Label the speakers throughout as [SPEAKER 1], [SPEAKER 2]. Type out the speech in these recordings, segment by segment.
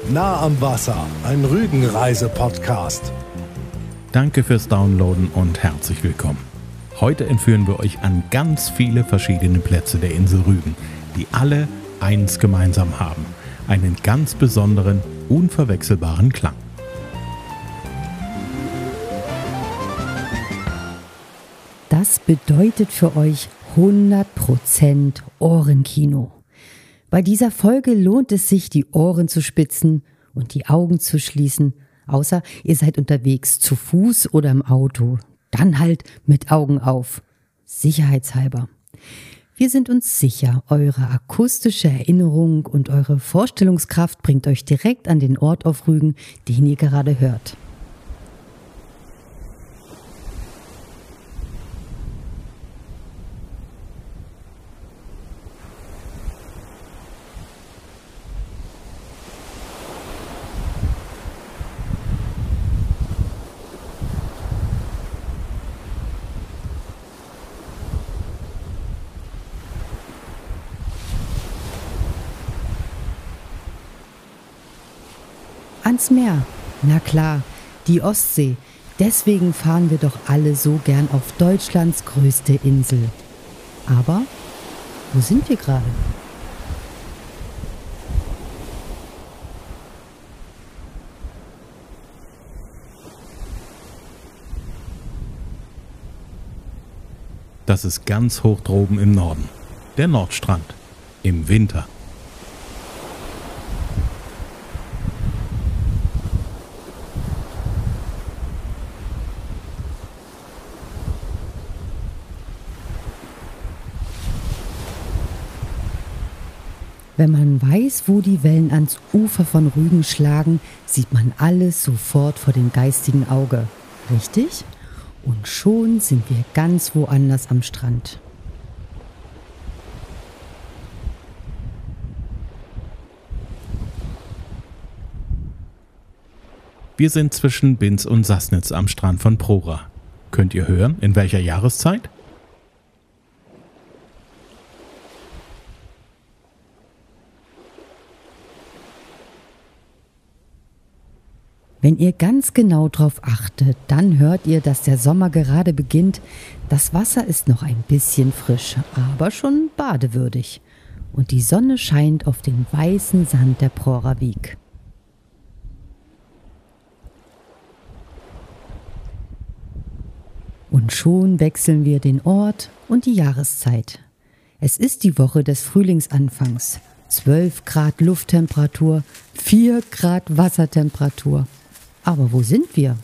[SPEAKER 1] Nah am Wasser, ein Rügenreise-Podcast.
[SPEAKER 2] Danke fürs Downloaden und herzlich willkommen. Heute entführen wir euch an ganz viele verschiedene Plätze der Insel Rügen, die alle eins gemeinsam haben: einen ganz besonderen, unverwechselbaren Klang.
[SPEAKER 3] Das bedeutet für euch 100% Ohrenkino. Bei dieser Folge lohnt es sich, die Ohren zu spitzen und die Augen zu schließen, außer ihr seid unterwegs zu Fuß oder im Auto. Dann halt mit Augen auf, sicherheitshalber. Wir sind uns sicher, eure akustische Erinnerung und eure Vorstellungskraft bringt euch direkt an den Ort auf Rügen, den ihr gerade hört. Ans Meer. Na klar, die Ostsee. Deswegen fahren wir doch alle so gern auf Deutschlands größte Insel. Aber wo sind wir gerade?
[SPEAKER 2] Das ist ganz hoch droben im Norden, der Nordstrand, im Winter.
[SPEAKER 3] Wenn man weiß, wo die Wellen ans Ufer von Rügen schlagen, sieht man alles sofort vor dem geistigen Auge. Richtig? Und schon sind wir ganz woanders am Strand.
[SPEAKER 2] Wir sind zwischen Binz und Sassnitz am Strand von Prora. Könnt ihr hören, in welcher Jahreszeit?
[SPEAKER 3] Wenn ihr ganz genau drauf achtet, dann hört ihr, dass der Sommer gerade beginnt. Das Wasser ist noch ein bisschen frisch, aber schon badewürdig. Und die Sonne scheint auf den weißen Sand der Proravik. Und schon wechseln wir den Ort und die Jahreszeit. Es ist die Woche des Frühlingsanfangs. 12 Grad Lufttemperatur, 4 Grad Wassertemperatur. Aber wo sind wir?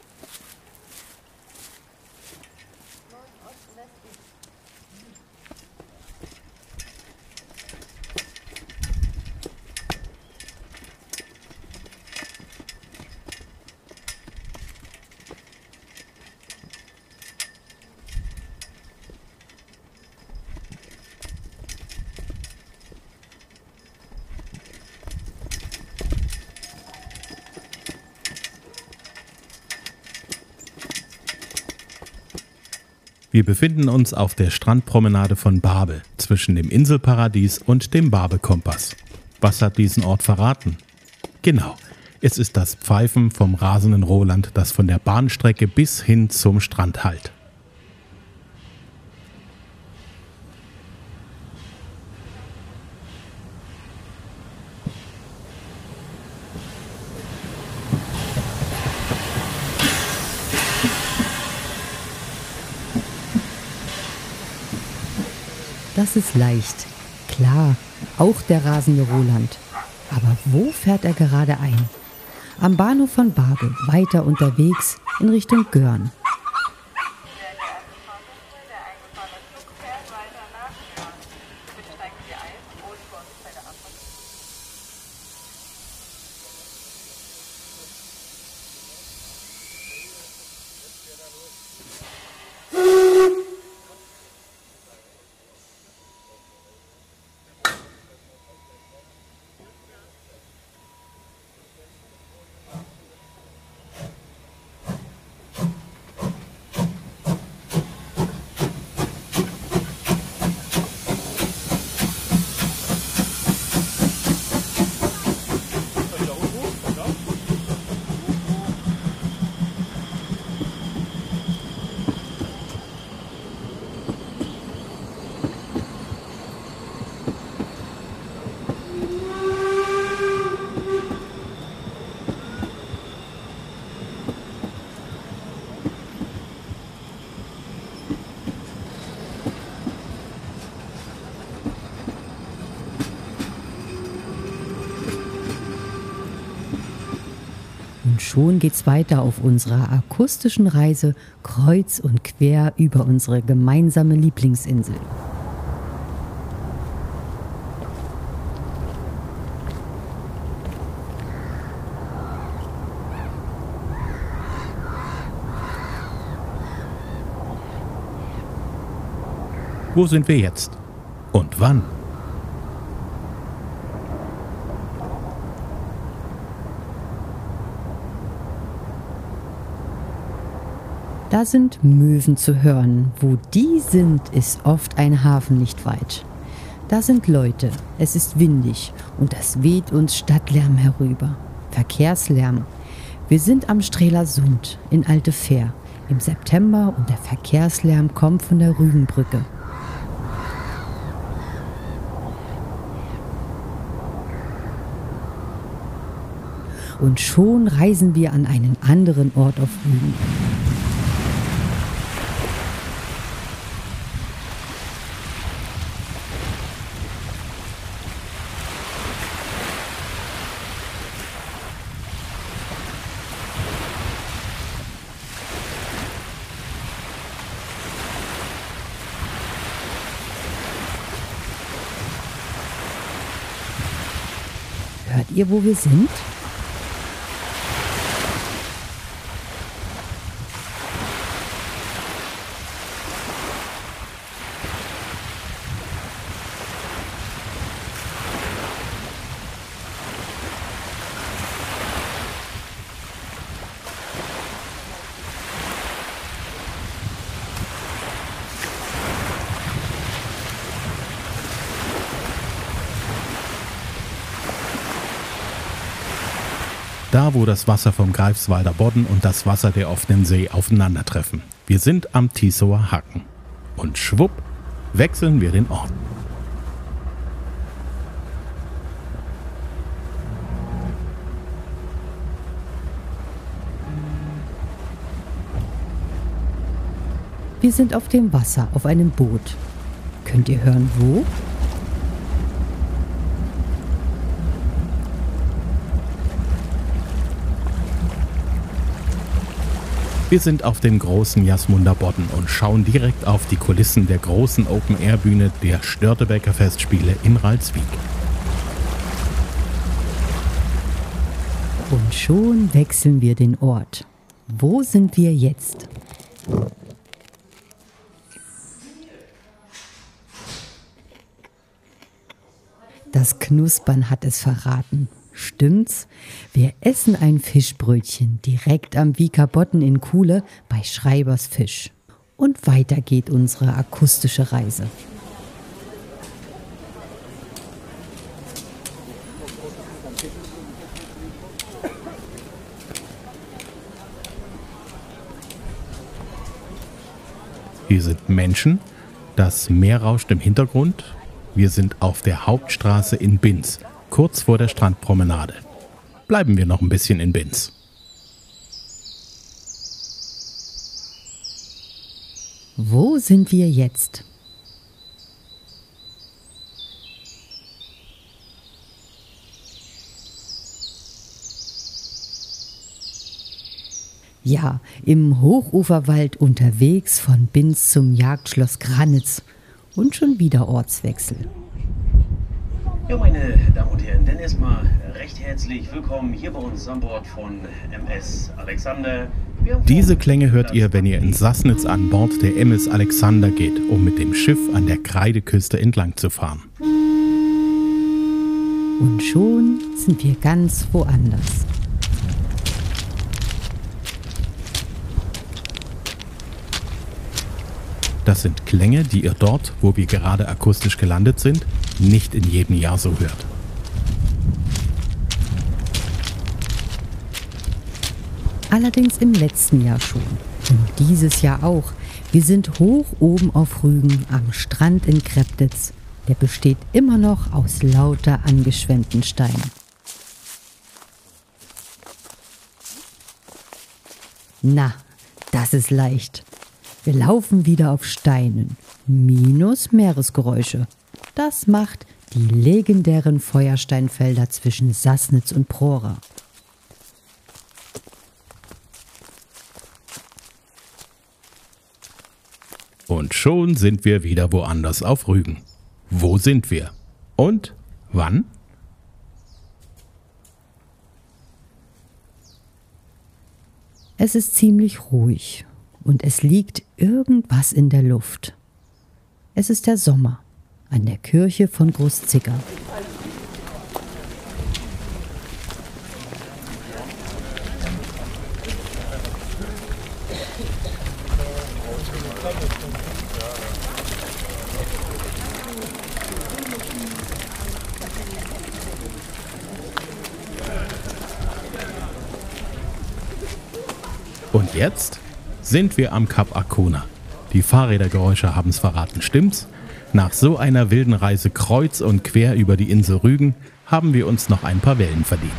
[SPEAKER 2] Wir befinden uns auf der Strandpromenade von Barbe, zwischen dem Inselparadies und dem Barbe-Kompass. Was hat diesen Ort verraten? Genau, es ist das Pfeifen vom rasenden Roland, das von der Bahnstrecke bis hin zum Strand hallt.
[SPEAKER 3] Das ist leicht. Klar, auch der rasende Roland. Aber wo fährt er gerade ein? Am Bahnhof von Barbe, weiter unterwegs in Richtung Görn. Und schon geht's weiter auf unserer akustischen Reise kreuz und quer über unsere gemeinsame Lieblingsinsel.
[SPEAKER 2] Wo sind wir jetzt? Und wann?
[SPEAKER 3] Da sind Möwen zu hören. Wo die sind, ist oft ein Hafen nicht weit. Da sind Leute, es ist windig und es weht uns Stadtlärm herüber. Verkehrslärm. Wir sind am Strelasund in Altefähr im September und der Verkehrslärm kommt von der Rügenbrücke. Und schon reisen wir an einen anderen Ort auf Rügen. Hört ihr, wo wir sind?
[SPEAKER 2] Da, wo das Wasser vom Greifswalder Bodden und das Wasser der offenen See aufeinandertreffen. Wir sind am Tisower Haken. Und schwupp, wechseln wir den Ort.
[SPEAKER 3] Wir sind auf dem Wasser, auf einem Boot. Könnt ihr hören, wo?
[SPEAKER 2] Wir sind auf dem großen Jasmunder Bodden und schauen direkt auf die Kulissen der großen Open-Air-Bühne der Störtebeker Festspiele in Ralswiek.
[SPEAKER 3] Und schon wechseln wir den Ort. Wo sind wir jetzt? Das Knuspern hat es verraten. Stimmt's? Wir essen ein Fischbrötchen direkt am Wieker Bodden in Kuhle bei Schreibers Fisch. Und weiter geht unsere akustische Reise.
[SPEAKER 2] Hier sind Menschen, das Meer rauscht im Hintergrund. Wir sind auf der Hauptstraße in Binz, kurz vor der Strandpromenade. Bleiben wir noch ein bisschen in Binz.
[SPEAKER 3] Wo sind wir jetzt? Ja, im Hochuferwald unterwegs von Binz zum Jagdschloss Granitz. Und schon wieder Ortswechsel.
[SPEAKER 4] Ja, meine Damen und Herren, dann erstmal recht herzlich willkommen hier bei uns an Bord von MS Alexander.
[SPEAKER 2] Diese Klänge hört ihr, wenn ihr in Sassnitz an Bord der MS Alexander geht, um mit dem Schiff an der Kreideküste entlang zu fahren.
[SPEAKER 3] Und schon sind wir ganz woanders.
[SPEAKER 2] Das sind Klänge, die ihr dort, wo wir gerade akustisch gelandet sind, nicht in jedem Jahr so hört.
[SPEAKER 3] Allerdings im letzten Jahr schon. Und dieses Jahr auch. Wir sind hoch oben auf Rügen am Strand in Kreptitz. Der besteht immer noch aus lauter angeschwemmten Steinen. Na, das ist leicht. Wir laufen wieder auf Steinen. Minus Meeresgeräusche. Das macht die legendären Feuersteinfelder zwischen Sassnitz und Prora.
[SPEAKER 2] Und schon sind wir wieder woanders auf Rügen. Wo sind wir? Und wann?
[SPEAKER 3] Es ist ziemlich ruhig und es liegt irgendwas in der Luft. Es ist der Sommer an der Kirche von Großzicker.
[SPEAKER 2] Und jetzt sind wir am Kap Arkona. Die Fahrrädergeräusche haben es verraten, stimmt's? Nach so einer wilden Reise kreuz und quer über die Insel Rügen haben wir uns noch ein paar Wellen verdient.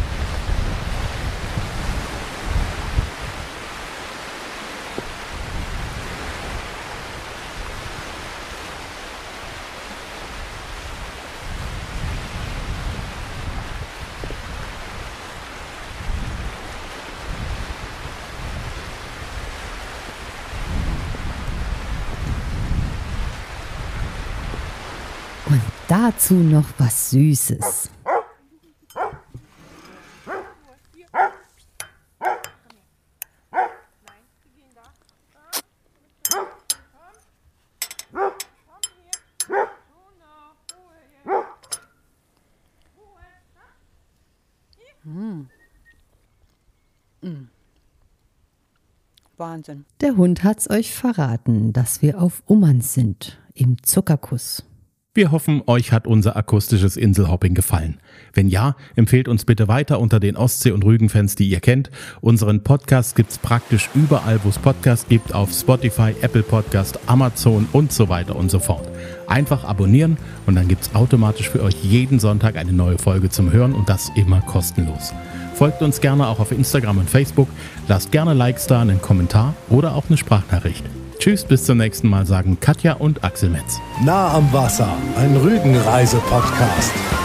[SPEAKER 3] Und dazu noch was Süßes.
[SPEAKER 5] Wahnsinn.
[SPEAKER 3] Der Hund hat's euch verraten, dass wir auf Ummanz sind, im Zuckerkuss.
[SPEAKER 2] Wir hoffen, euch hat unser akustisches Inselhopping gefallen. Wenn ja, empfehlt uns bitte weiter unter den Ostsee- und Rügen-Fans, die ihr kennt. Unseren Podcast gibt's praktisch überall, wo es Podcasts gibt, auf Spotify, Apple Podcast, Amazon und so weiter und so fort. Einfach abonnieren und dann gibt's automatisch für euch jeden Sonntag eine neue Folge zum Hören und das immer kostenlos. Folgt uns gerne auch auf Instagram und Facebook, lasst gerne Likes da, einen Kommentar oder auch eine Sprachnachricht. Tschüss, bis zum nächsten Mal, sagen Katja und Axel Metz.
[SPEAKER 1] Nah am Wasser, ein Rügenreise-Podcast.